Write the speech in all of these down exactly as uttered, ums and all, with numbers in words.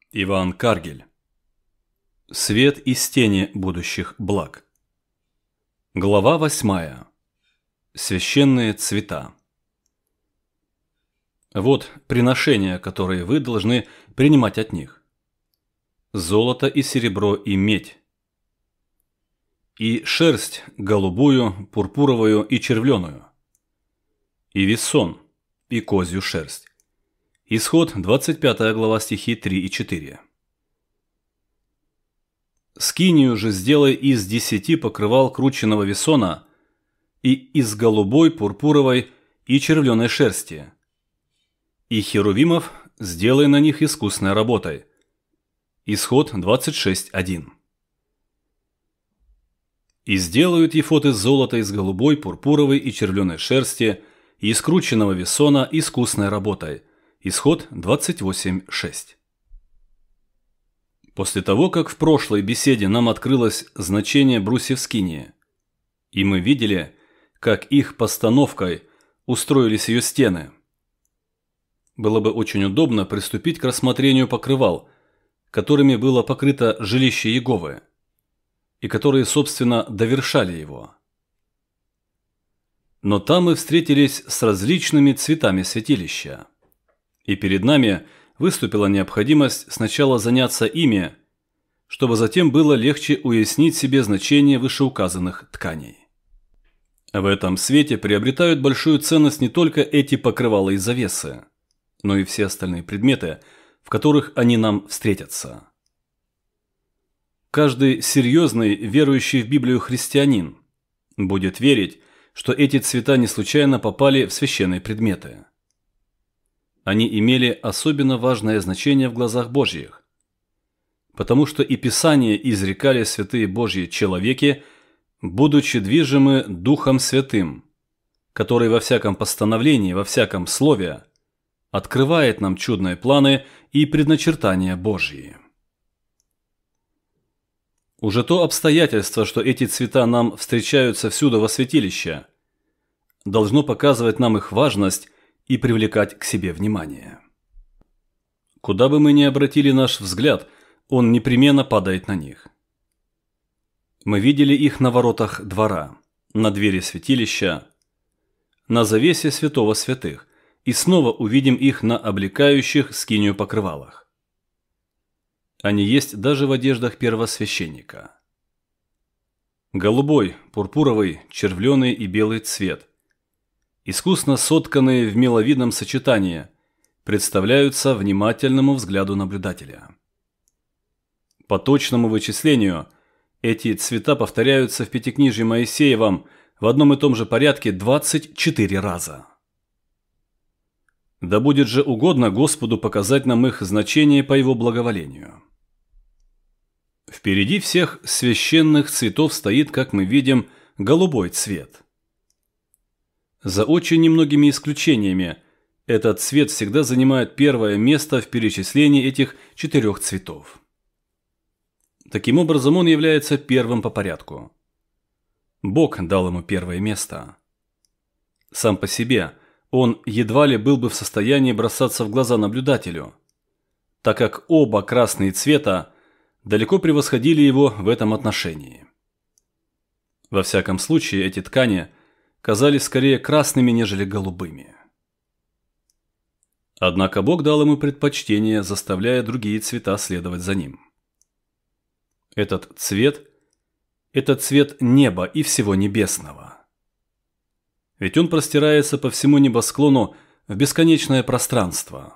Иван Каргель. Свет из тени будущих благ. Глава восьмая. Священные цвета. Вот приношения, которые вы должны принимать от них. Золото и серебро и медь. И шерсть голубую, пурпуровую и червленую. И весон, и козью шерсть. Исход, двадцать пятая глава, стихи три и четыре. Скинию же сделай из десяти покрывал крученного весона и из голубой, пурпуровой и червленой шерсти. И херувимов сделай на них искусной работой. Исход двадцать шесть один. И сделают ефод из золота, из голубой, пурпуровой и червленой шерсти и из крученного весона искусной работой. Исход двадцать восемь шесть. После того, как в прошлой беседе нам открылось значение брусьев скинии, и мы видели, как их постановкой устроились ее стены, было бы очень удобно приступить к рассмотрению покрывал, которыми было покрыто жилище Иеговы, и которые, собственно, довершали его. Но там мы встретились с различными цветами святилища. И перед нами выступила необходимость сначала заняться ими, чтобы затем было легче уяснить себе значение вышеуказанных тканей. В этом свете приобретают большую ценность не только эти покрывала и завесы, но и все остальные предметы, в которых они нам встретятся. Каждый серьезный, верующий в Библию христианин будет верить, что эти цвета не случайно попали в священные предметы. Они имели особенно важное значение в глазах Божьих, потому что и Писание изрекали святые Божьи человеки, будучи движимы Духом Святым, который во всяком постановлении, во всяком слове открывает нам чудные планы и предначертания Божьи. Уже то обстоятельство, что эти цвета нам встречаются всюду во святилище, должно показывать нам их важность и привлекать к себе внимание. Куда бы мы ни обратили наш взгляд, он непременно падает на них. Мы видели их на воротах двора, на двери святилища, на завесе святого святых, и снова увидим их на облекающих скинию покрывалах. Они есть даже в одеждах первосвященника. Голубой, пурпуровый, червленый и белый цвет, искусно сотканные в миловидном сочетании, представляются внимательному взгляду наблюдателя. По точному вычислению, эти цвета повторяются в Пятикнижии Моисеевом в одном и том же порядке двадцать четыре раза. Да будет же угодно Господу показать нам их значение по Его благоволению. Впереди всех священных цветов стоит, как мы видим, голубой цвет. За очень немногими исключениями, этот цвет всегда занимает первое место в перечислении этих четырех цветов. Таким образом, он является первым по порядку. Бог дал ему первое место. Сам по себе он едва ли был бы в состоянии бросаться в глаза наблюдателю, так как оба красные цвета далеко превосходили его в этом отношении. Во всяком случае, эти ткани казались скорее красными, нежели голубыми. Однако Бог дал ему предпочтение, заставляя другие цвета следовать за ним. Этот цвет – это цвет неба и всего небесного. Ведь он простирается по всему небосклону в бесконечное пространство.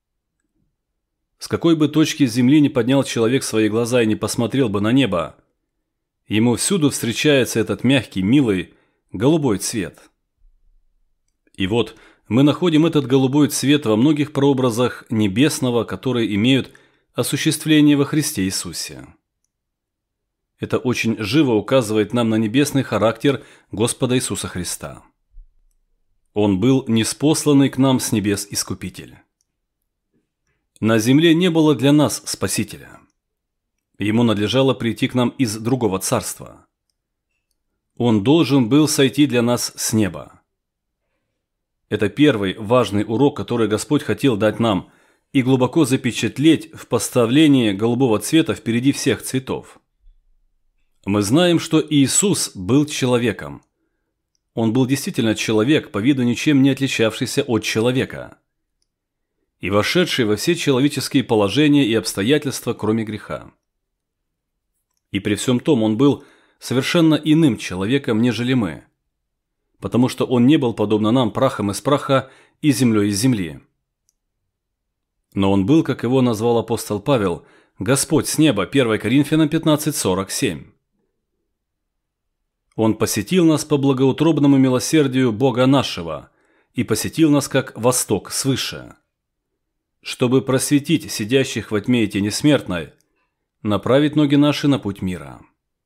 С какой бы точки земли ни поднял человек свои глаза и не посмотрел бы на небо, ему всюду встречается этот мягкий, милый, голубой цвет. И вот мы находим этот голубой цвет во многих прообразах небесного, которые имеют осуществление во Христе Иисусе. Это очень живо указывает нам на небесный характер Господа Иисуса Христа. Он был ниспосланный к нам с небес Искупитель. На земле не было для нас Спасителя. Ему надлежало прийти к нам из другого царства. Он должен был сойти для нас с неба. Это первый важный урок, который Господь хотел дать нам, и глубоко запечатлеть в поставлении голубого цвета впереди всех цветов. Мы знаем, что Иисус был человеком. Он был действительно человек, по виду ничем не отличавшийся от человека, и вошедший во все человеческие положения и обстоятельства, кроме греха. И при всем том он был совершенно иным человеком, нежели мы, потому что он не был, подобно нам, прахом из праха и землей из земли. Но он был, как его назвал апостол Павел, Господь с неба, первое Коринфянам пятнадцать сорок семь. Он посетил нас по благоутробному милосердию Бога нашего и посетил нас как восток свыше, чтобы просветить сидящих во тьме и тени смертной, направить ноги наши на путь мира.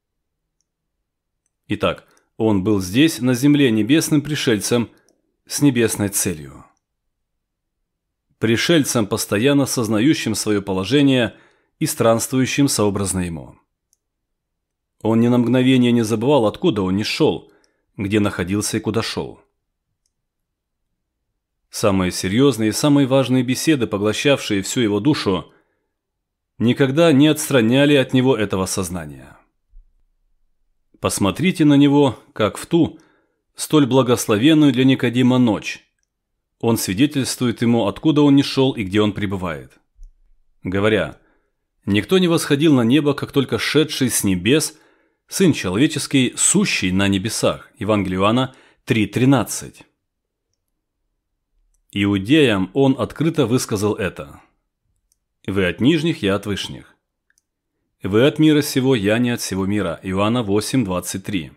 Итак, он был здесь, на земле, небесным пришельцем с небесной целью. Пришельцем, постоянно сознающим свое положение и странствующим сообразно ему. Он ни на мгновение не забывал, откуда он ни шел, где находился и куда шел. Самые серьезные и самые важные беседы, поглощавшие всю его душу, никогда не отстраняли от него этого сознания. Посмотрите на него, как в ту, столь благословенную для Никодима ночь. Он свидетельствует ему, откуда он ни шел и где он пребывает. Говоря, «Никто не восходил на небо, как только шедший с небес, Сын человеческий, сущий на небесах». Евангелие Иоанна три тринадцать. Иудеям он открыто высказал это. «Вы от нижних, я от вышних. Вы от мира сего, я не от сего мира». Иоанна восемь двадцать три.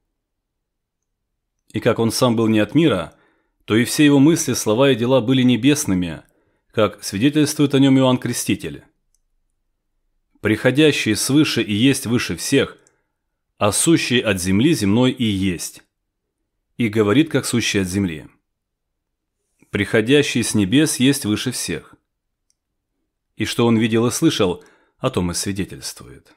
И как он сам был не от мира, то и все его мысли, слова и дела были небесными, как свидетельствует о нем Иоанн Креститель. «Приходящий свыше и есть выше всех, а сущий от земли земной и есть, и говорит, как сущий от земли. Приходящий с небес есть выше всех. И что он видел и слышал, о том и свидетельствует».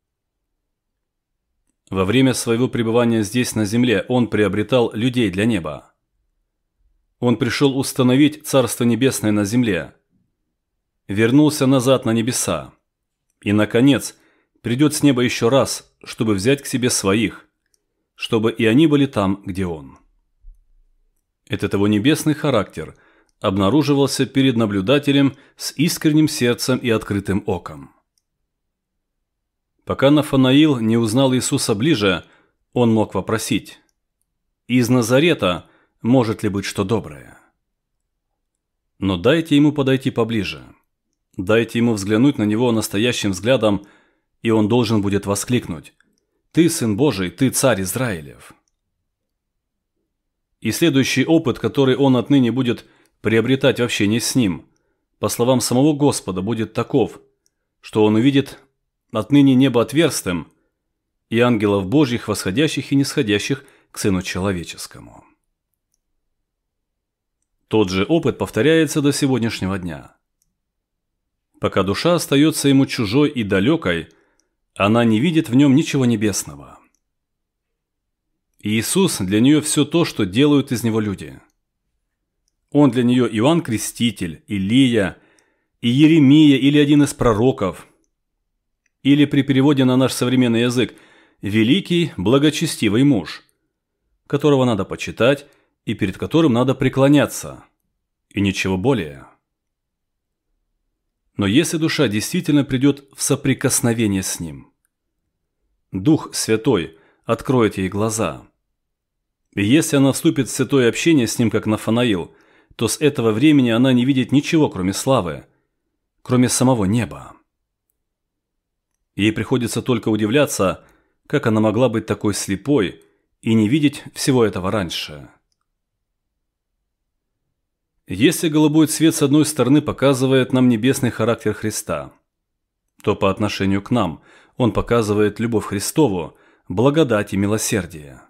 Во время своего пребывания здесь на земле он приобретал людей для неба. Он пришел установить Царство Небесное на земле, вернулся назад на небеса и, наконец, придет с неба еще раз, чтобы взять к себе своих, чтобы и они были там, где он. Этот его небесный характер обнаруживался перед наблюдателем с искренним сердцем и открытым оком. Пока Нафанаил не узнал Иисуса ближе, он мог вопросить: «Из Назарета может ли быть что доброе?» Но дайте ему подойти поближе, дайте ему взглянуть на него настоящим взглядом, и он должен будет воскликнуть: «Ты, Сын Божий, ты Царь Израилев». И следующий опыт, который он отныне будет приобретать в общении с ним, по словам самого Господа, будет таков, что он увидит отныне небо отверстым и ангелов Божьих, восходящих и нисходящих к Сыну Человеческому. Тот же опыт повторяется до сегодняшнего дня. Пока душа остается ему чужой и далекой, она не видит в нем ничего небесного. Иисус для нее все то, что делают из него люди. Он для нее Иоанн Креститель, Илия, и Еремия или один из пророков, или при переводе на наш современный язык великий, благочестивый муж, которого надо почитать и перед которым надо преклоняться, и ничего более. Но если душа действительно придет в соприкосновение с ним, Дух Святой откроет ей глаза. И если она вступит в святое общение с ним, как Нафанаил, то с этого времени она не видит ничего, кроме славы, кроме самого неба. Ей приходится только удивляться, как она могла быть такой слепой и не видеть всего этого раньше. Если голубой цвет с одной стороны показывает нам небесный характер Христа, то по отношению к нам он показывает любовь Христову, благодать и милосердие.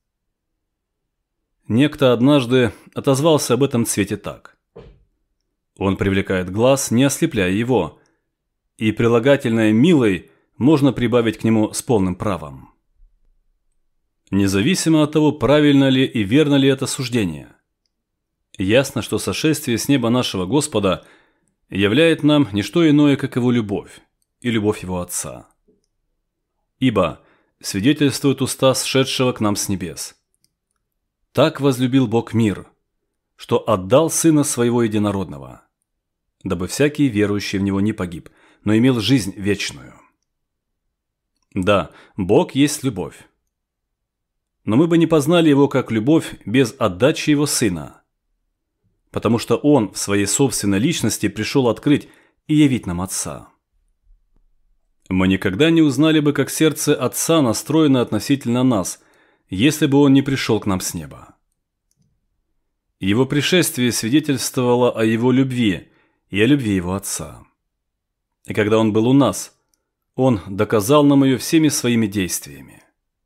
Некто однажды отозвался об этом цвете так: он привлекает глаз, не ослепляя его, и прилагательное «милый» можно прибавить к нему с полным правом. Независимо от того, правильно ли и верно ли это суждение, ясно, что сошествие с неба нашего Господа являет нам не что иное, как Его любовь и любовь Его Отца. Ибо свидетельствует уста сшедшего к нам с небес. Так возлюбил Бог мир, что отдал Сына Своего Единородного, дабы всякий верующий в Него не погиб, но имел жизнь вечную. Да, Бог есть любовь. Но мы бы не познали Его как любовь без отдачи Его Сына, потому что Он в Своей собственной личности пришел открыть и явить нам Отца. Мы никогда не узнали бы, как сердце Отца настроено относительно нас, если бы Он не пришел к нам с неба. Его пришествие свидетельствовало о Его любви и о любви Его Отца. И когда Он был у нас, Он доказал нам ее всеми своими действиями.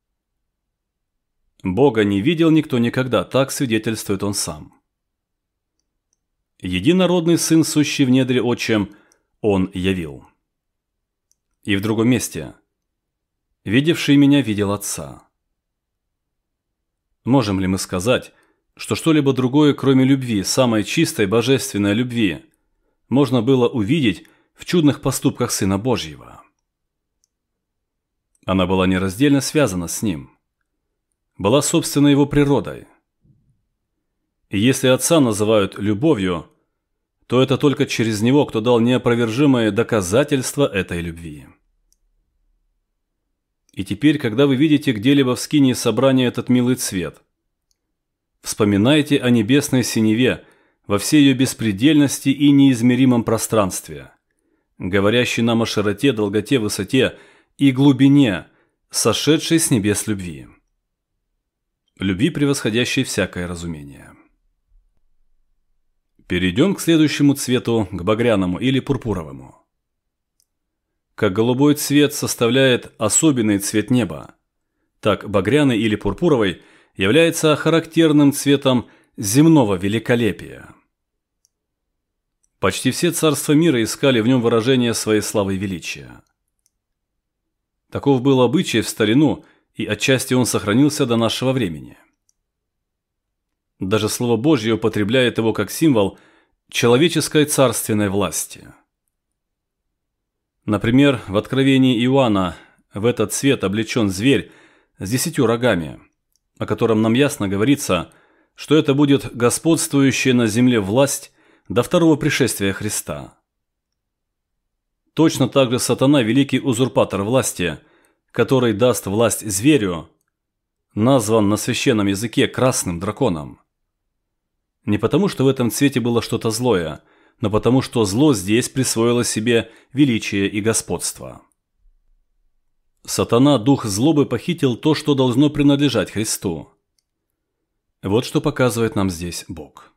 Бога не видел никто никогда, так свидетельствует Он сам. Единородный Сын, сущий в недре Отчем, Он явил. И в другом месте: «Видевший меня видел Отца». Можем ли мы сказать, что что-либо другое, кроме любви, самой чистой божественной любви, можно было увидеть в чудных поступках Сына Божьего? Она была нераздельно связана с Ним, была собственно Его природой. И если Отца называют любовью, то это только через Него, кто дал неопровержимое доказательство этой любви. И теперь, когда вы видите где-либо в скинии собрания этот милый цвет, вспоминайте о небесной синеве во всей ее беспредельности и неизмеримом пространстве, говорящей нам о широте, долготе, высоте и глубине, сошедшей с небес любви. Любви, превосходящей всякое разумение. Перейдем к следующему цвету, к багряному или пурпуровому. Как голубой цвет составляет особенный цвет неба, так багряный или пурпуровый является характерным цветом земного великолепия. Почти все царства мира искали в нем выражение своей славы и величия. Таков был обычай в старину, и отчасти он сохранился до нашего времени. Даже Слово Божье употребляет его как символ человеческой царственной власти. Например, в Откровении Иоанна в этот цвет облечен зверь с десятью рогами, о котором нам ясно говорится, что это будет господствующая на земле власть до второго пришествия Христа. Точно так же сатана, великий узурпатор власти, который даст власть зверю, назван на священном языке красным драконом. Не потому, что в этом цвете было что-то злое, но потому, что зло здесь присвоило себе величие и господство. Сатана, дух злобы, похитил то, что должно принадлежать Христу. Вот что показывает нам здесь Бог.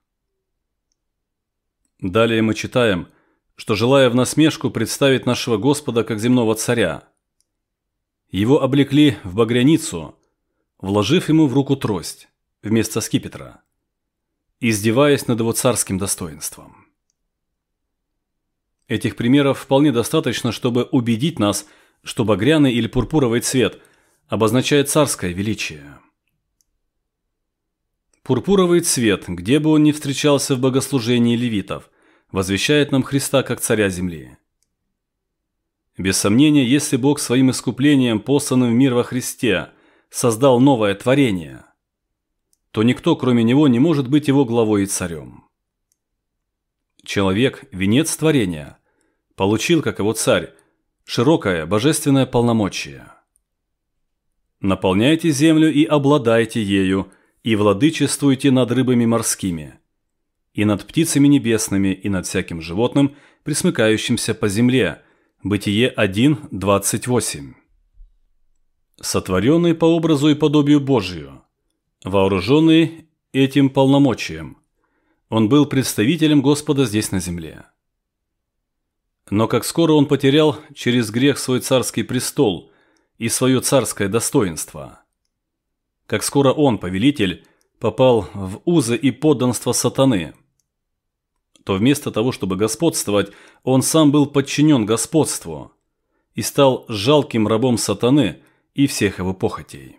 Далее мы читаем, что, желая в насмешку представить нашего Господа как земного царя, Его облекли в багряницу, вложив Ему в руку трость вместо скипетра, издеваясь над Его царским достоинством. Этих примеров вполне достаточно, чтобы убедить нас, что багряный или пурпуровый цвет обозначает царское величие. Пурпуровый цвет, где бы он ни встречался в богослужении левитов, возвещает нам Христа как царя земли. Без сомнения, если Бог своим искуплением, посланным в мир во Христе, создал новое творение, то никто, кроме Него, не может быть Его главой и царем. Человек, венец творения, получил, как Его царь, широкое божественное полномочие. Наполняйте землю и обладайте ею, и владычествуйте над рыбами морскими, и над птицами небесными, и над всяким животным, пресмыкающимся по земле. Бытие один, двадцать восемь. Сотворенный по образу и подобию Божию, вооруженный этим полномочием, он был представителем Господа здесь на земле. Но как скоро он потерял через грех свой царский престол и свое царское достоинство, как скоро он, повелитель, попал в узы и подданство сатаны, то вместо того, чтобы господствовать, он сам был подчинен господству и стал жалким рабом сатаны и всех его похотей.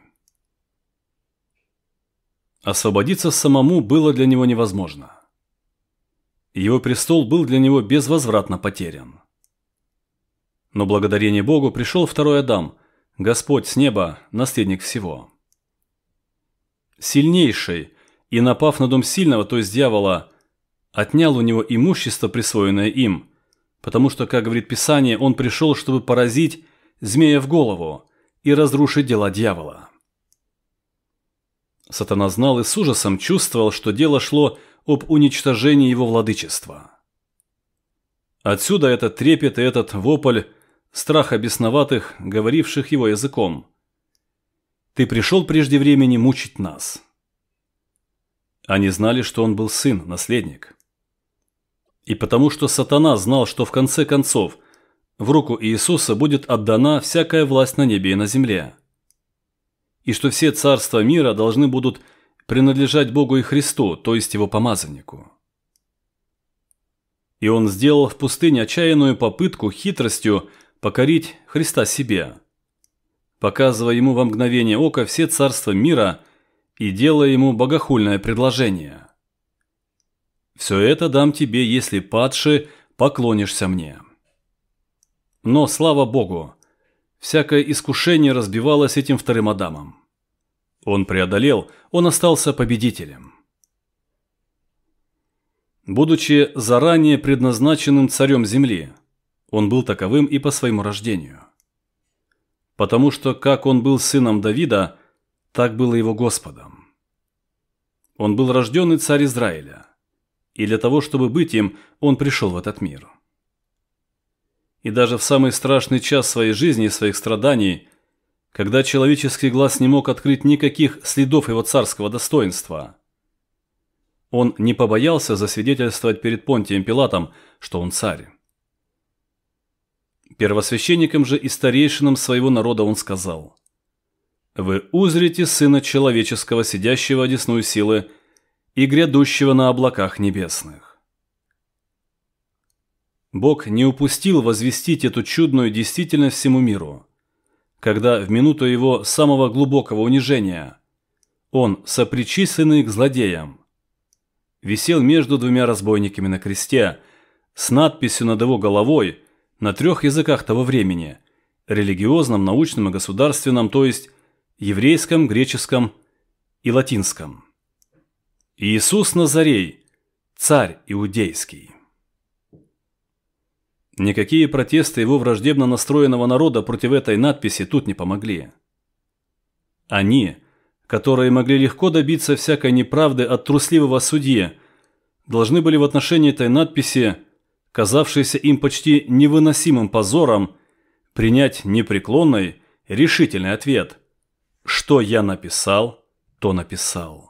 Освободиться самому было для него невозможно. Его престол был для него безвозвратно потерян. Но благодарение Богу пришел второй Адам, Господь с неба, наследник всего. Сильнейший, и напав на дом сильного, то есть дьявола, отнял у него имущество, присвоенное им, потому что, как говорит Писание, он пришел, чтобы поразить змея в голову и разрушить дела дьявола. Сатана знал и с ужасом чувствовал, что дело шло об уничтожении его владычества. Отсюда этот трепет и этот вопль страха бесноватых, говоривших его языком. «Ты пришел прежде времени мучить нас». Они знали, что он был сын, наследник. И потому что сатана знал, что в конце концов в руку Иисуса будет отдана всякая власть на небе и на земле, и что все царства мира должны будут принадлежать Богу и Христу, то есть его помазаннику. И он сделал в пустыне отчаянную попытку хитростью покорить Христа себе, показывая ему во мгновение ока все царства мира и делая ему богохульное предложение. «Все это дам тебе, если, падши, поклонишься мне». Но, слава Богу, всякое искушение разбивалось этим вторым Адамом. Он преодолел, он остался победителем. Будучи заранее предназначенным царем земли, он был таковым и по своему рождению. Потому что, как он был сыном Давида, так был и его Господом. Он был рожденный царь Израиля, и для того, чтобы быть им, он пришел в этот мир. И даже в самый страшный час своей жизни и своих страданий, когда человеческий глаз не мог открыть никаких следов его царского достоинства, он не побоялся засвидетельствовать перед Понтием Пилатом, что он царь. Первосвященникам же и старейшинам своего народа он сказал: «Вы узрите Сына Человеческого, сидящего одесную силы и грядущего на облаках небесных». Бог не упустил возвестить эту чудную действительность всему миру, когда в минуту его самого глубокого унижения он, сопричисленный к злодеям, висел между двумя разбойниками на кресте с надписью над его головой на трех языках того времени – религиозном, научном и государственном, то есть еврейском, греческом и латинском. «Иисус Назарей, царь иудейский». Никакие протесты его враждебно настроенного народа против этой надписи тут не помогли. Они, которые могли легко добиться всякой неправды от трусливого судьи, должны были в отношении этой надписи, казавшейся им почти невыносимым позором, принять непреклонный, решительный ответ: «Что я написал, то написал».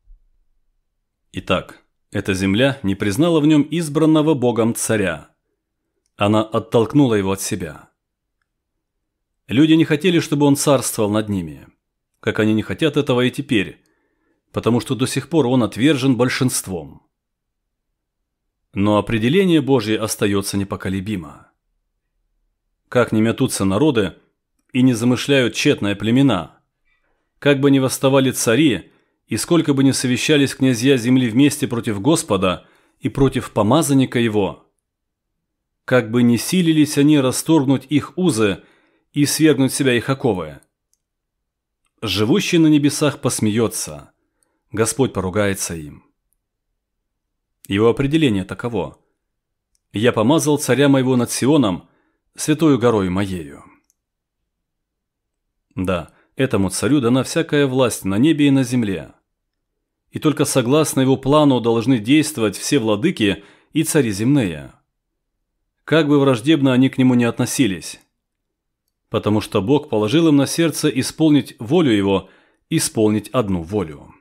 Итак, эта земля не признала в нем избранного Богом царя. Она оттолкнула его от себя. Люди не хотели, чтобы он царствовал над ними, как они не хотят этого и теперь, потому что до сих пор он отвержен большинством. Но определение Божье остается непоколебимо. Как ни метутся народы и не замышляют тщетные племена, как бы ни восставали цари и сколько бы ни совещались князья земли вместе против Господа и против помазанника его, как бы ни силились они расторгнуть их узы и свергнуть с себя их оковы, живущий на небесах посмеется, Господь поругается им. Его определение таково: «Я помазал царя моего над Сионом, святою горою моею». Да, этому царю дана всякая власть на небе и на земле. И только согласно его плану должны действовать все владыки и цари земные, как бы враждебно они к нему не относились, потому что Бог положил им на сердце исполнить волю его, исполнить одну волю.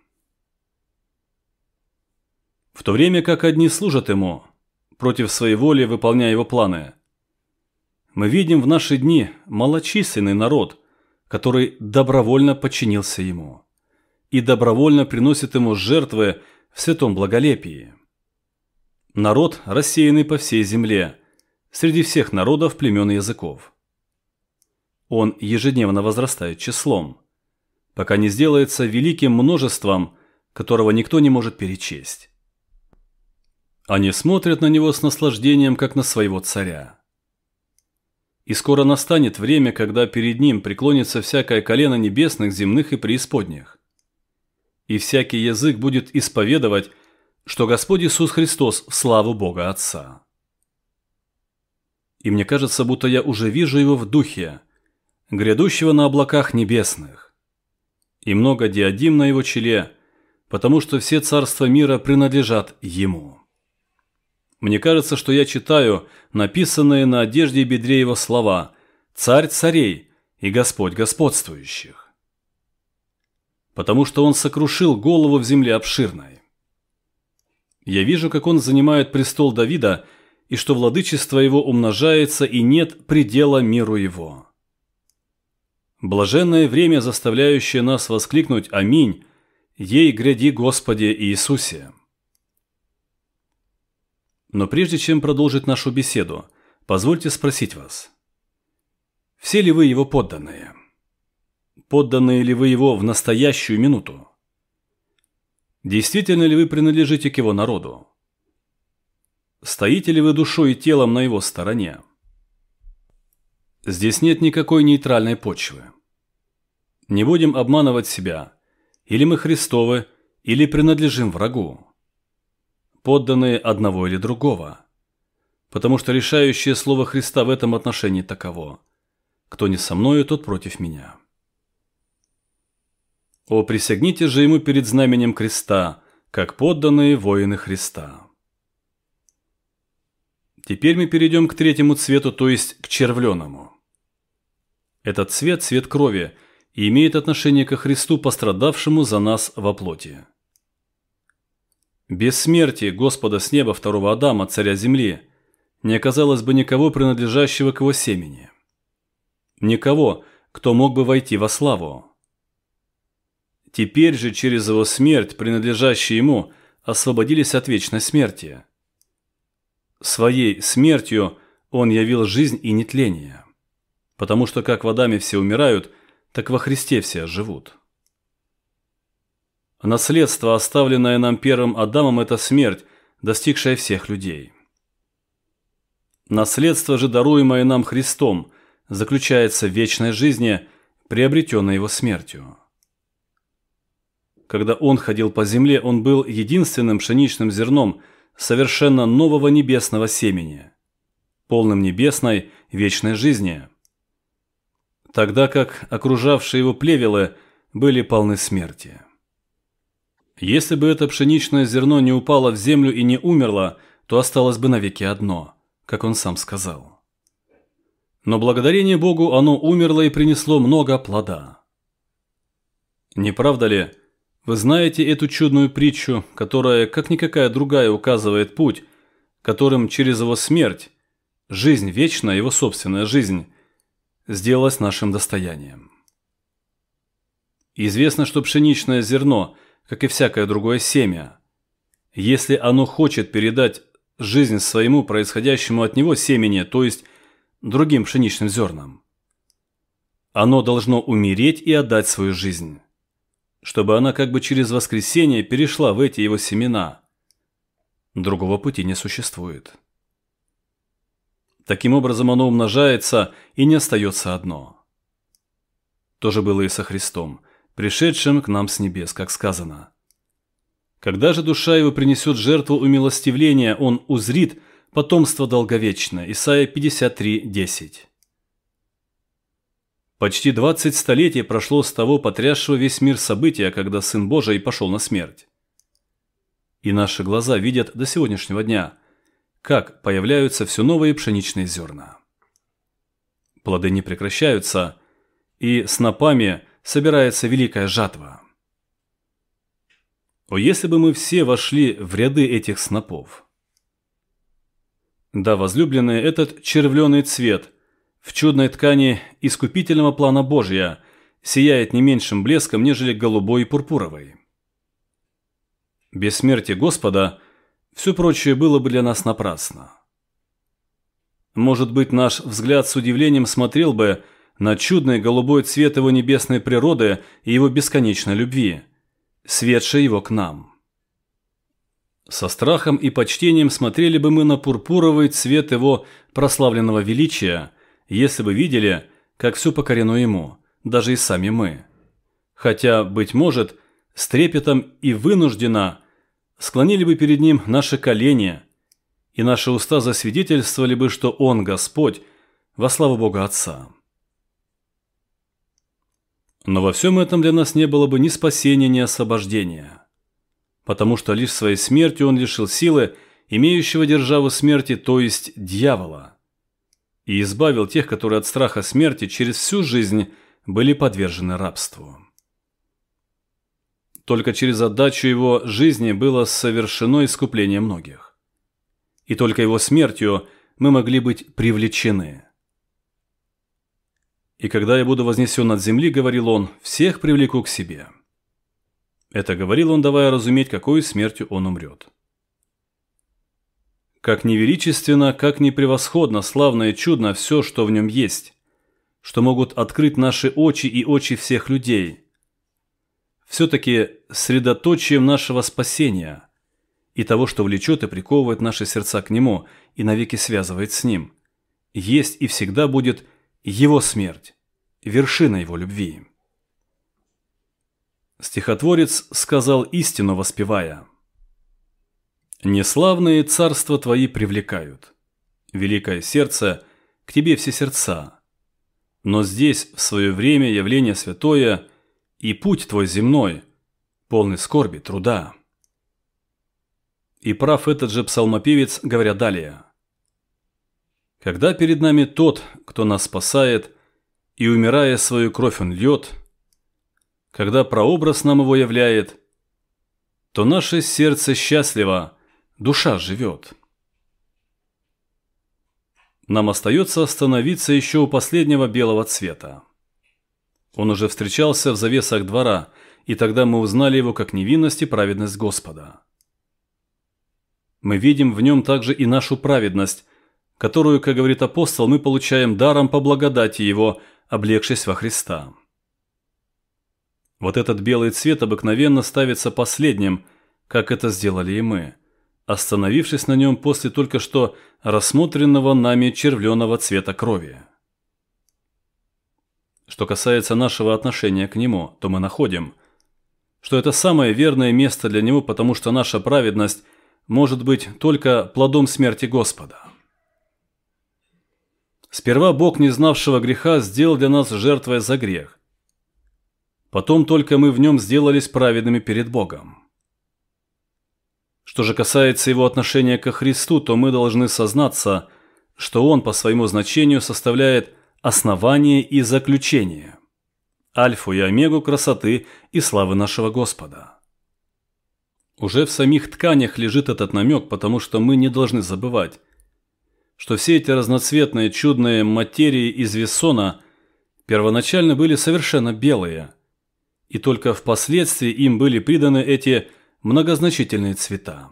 В то время как одни служат ему, против своей воли выполняя его планы, мы видим в наши дни малочисленный народ, который добровольно подчинился ему и добровольно приносит ему жертвы в святом благолепии. Народ, рассеянный по всей земле, среди всех народов, племен и языков. Он ежедневно возрастает числом, пока не сделается великим множеством, которого никто не может перечесть. Они смотрят на него с наслаждением, как на своего царя. И скоро настанет время, когда перед ним преклонится всякое колено небесных, земных и преисподних. И всякий язык будет исповедовать, что Господь Иисус Христос в славу Бога Отца. И мне кажется, будто я уже вижу его в духе, грядущего на облаках небесных. И много диадим на его челе, потому что все царства мира принадлежат ему. Мне кажется, что я читаю написанные на одежде и бедре его слова «Царь царей и Господь господствующих», потому что он сокрушил голову в земле обширной. Я вижу, как он занимает престол Давида, и что владычество его умножается, и нет предела миру его. Блаженное время, заставляющее нас воскликнуть «Аминь», ей гряди Господи Иисусе. Но прежде чем продолжить нашу беседу, позвольте спросить вас. Все ли вы его подданные? Подданные ли вы его в настоящую минуту? Действительно ли вы принадлежите к его народу? Стоите ли вы душой и телом на его стороне? Здесь нет никакой нейтральной почвы. Не будем обманывать себя. Или мы Христовы, или принадлежим врагу. Подданные одного или другого. Потому что решающее слово Христа в этом отношении таково: кто не со мною, тот против меня. О, присягните же ему перед знаменем креста, как подданные воины Христа. Теперь мы перейдем к третьему цвету, то есть к червленому. Этот цвет – цвет крови и имеет отношение ко Христу, пострадавшему за нас во плоти. Без смерти Господа с неба, второго Адама, царя земли, не оказалось бы никого, принадлежащего к его семени. Никого, кто мог бы войти во славу. Теперь же через его смерть, принадлежащие ему, освободились от вечной смерти. Своей смертью он явил жизнь и нетление, потому что как в Адаме все умирают, так во Христе все живут. Наследство, оставленное нам первым Адамом, – это смерть, достигшая всех людей. Наследство же, даруемое нам Христом, заключается в вечной жизни, приобретенной его смертью. Когда он ходил по земле, он был единственным пшеничным зерном совершенно нового небесного семени, полным небесной вечной жизни, тогда как окружавшие его плевелы были полны смерти. Если бы это пшеничное зерно не упало в землю и не умерло, то осталось бы навеки одно, как он сам сказал. Но благодарение Богу оно умерло и принесло много плода. Не правда ли, вы знаете эту чудную притчу, которая, как никакая другая, указывает путь, которым через его смерть, жизнь вечная, его собственная жизнь, сделалась нашим достоянием? Известно, что пшеничное зерно, как и всякое другое семя, если оно хочет передать жизнь своему происходящему от него семени, то есть другим пшеничным зернам, оно должно умереть и отдать свою жизнь, чтобы она как бы через воскресение перешла в эти его семена. Другого пути не существует. Таким образом оно умножается и не остается одно. То же было и со Христом, пришедшим к нам с небес, как сказано. Когда же душа его принесет жертву умилостивления, он узрит потомство долговечное. Исайя пятьдесят три, десять. Почти двадцать столетий прошло с того потрясшего весь мир события, когда Сын Божий пошел на смерть. И наши глаза видят до сегодняшнего дня, как появляются все новые пшеничные зерна. Плоды не прекращаются, и снопами собирается великая жатва. О, если бы мы все вошли в ряды этих снопов! Да, возлюбленные, этот червленый цвет в чудной ткани искупительного плана Божия сияет не меньшим блеском, нежели голубой и пурпуровый. Без смерти Господа все прочее было бы для нас напрасно. Может быть, наш взгляд с удивлением смотрел бы на чудный голубой цвет его небесной природы и его бесконечной любви, светшей его к нам. Со страхом и почтением смотрели бы мы на пурпуровый цвет его прославленного величия, если бы видели, как все покорено ему, даже и сами мы. Хотя, быть может, с трепетом и вынужденно склонили бы перед ним наши колени, и наши уста засвидетельствовали бы, что Он Господь, во славу Бога Отца. Но во всем этом для нас не было бы ни спасения, ни освобождения, потому что лишь своей смертью Он лишил силы имеющего державу смерти, то есть дьявола, и избавил тех, которые от страха смерти через всю жизнь были подвержены рабству. Только через отдачу Его жизни было совершено искупление многих, и только Его смертью мы могли быть привлечены. «И когда я буду вознесен от земли, — говорил Он, — всех привлеку к себе». Это говорил Он, давая разуметь, какой смертью Он умрет. Как невеличественно, как непревосходно, славно и чудно все, что в нем есть, что могут открыть наши очи и очи всех людей. Все-таки средоточием нашего спасения и того, что влечет и приковывает наши сердца к Нему и навеки связывает с Ним, есть и всегда будет Его смерть, вершина Его любви. Стихотворец сказал истину, воспевая: «Неславные царства Твои привлекают, великое сердце, к Тебе все сердца, но здесь в свое время явление святое и путь Твой земной, полный скорби, труда». И прав этот же псалмопевец, говоря далее: «Когда перед нами тот, кто нас спасает, и, умирая, свою кровь он льет, когда прообраз нам его являет, то наше сердце счастливо, душа живет». Нам остается остановиться еще у последнего белого цвета. Он уже встречался в завесах двора, и тогда мы узнали его как невинность и праведность Господа. Мы видим в нем также и нашу праведность, которую, как говорит апостол, мы получаем даром по благодати Его, облегшись во Христа. Вот этот белый цвет обыкновенно ставится последним, как это сделали и мы, остановившись на нем после только что рассмотренного нами червленого цвета крови. Что касается нашего отношения к Нему, то мы находим, что это самое верное место для Него, потому что наша праведность может быть только плодом смерти Господа. Сперва Бог, не знавшего греха, сделал для нас жертвой за грех. Потом только мы в нем сделались праведными перед Богом. Что же касается Его отношения ко Христу, то мы должны сознаться, что Он по своему значению составляет основание и заключение, альфу и омегу красоты и славы нашего Господа. Уже в самих тканях лежит этот намек, потому что мы не должны забывать, что все эти разноцветные чудные материи из вессона первоначально были совершенно белые, и только впоследствии им были приданы эти многозначительные цвета.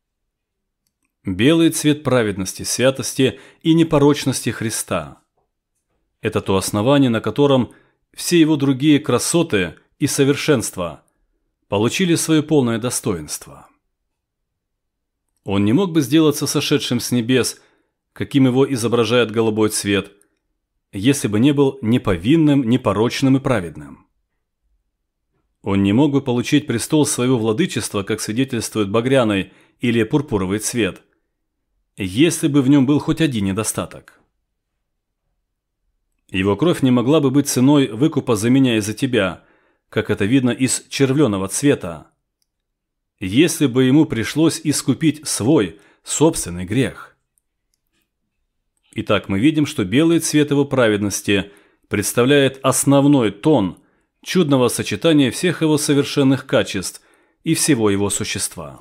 Белый цвет праведности, святости и непорочности Христа – это то основание, на котором все его другие красоты и совершенства получили свое полное достоинство. Он не мог бы сделаться сошедшим с небес, каким его изображает голубой цвет, если бы не был неповинным, непорочным и праведным. Он не мог бы получить престол своего владычества, как свидетельствует багряный или пурпуровый цвет, если бы в нем был хоть один недостаток. Его кровь не могла бы быть ценой выкупа за меня и за тебя, как это видно из червленого цвета, если бы ему пришлось искупить свой собственный грех. Итак, мы видим, что белый цвет его праведности представляет основной тон чудного сочетания всех его совершенных качеств и всего его существа.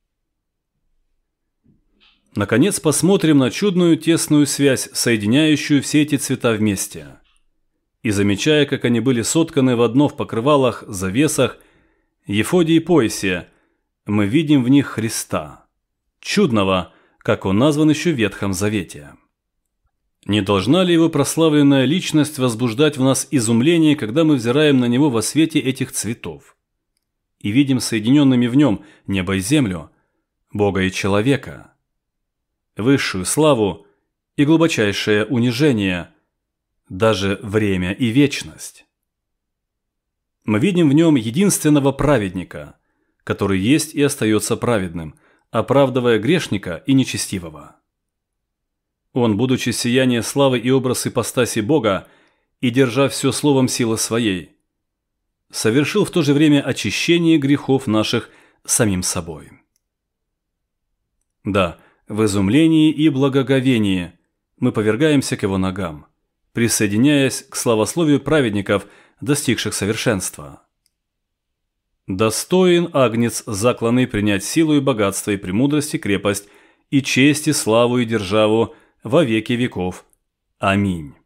Наконец, посмотрим на чудную тесную связь, соединяющую все эти цвета вместе. И замечая, как они были сотканы в одно в покрывалах, завесах, ефоде и поясе, мы видим в них Христа, чудного, как он назван еще в Ветхом Завете. Не должна ли его прославленная личность возбуждать в нас изумление, когда мы взираем на него во свете этих цветов и видим соединенными в нем небо и землю, Бога и человека, высшую славу и глубочайшее унижение, даже время и вечность. Мы видим в нем единственного праведника, который есть и остается праведным, оправдывая грешника и нечестивого. Он, будучи сияние славы и образ ипостаси Бога и держа все словом силы своей, совершил в то же время очищение грехов наших самим собой. Да, в изумлении и благоговении мы повергаемся к его ногам, присоединяясь к славословию праведников, достигших совершенства. Достоин агнец закланный принять силу и богатство и премудрость и крепость и честь и славу и державу во веки веков. Аминь.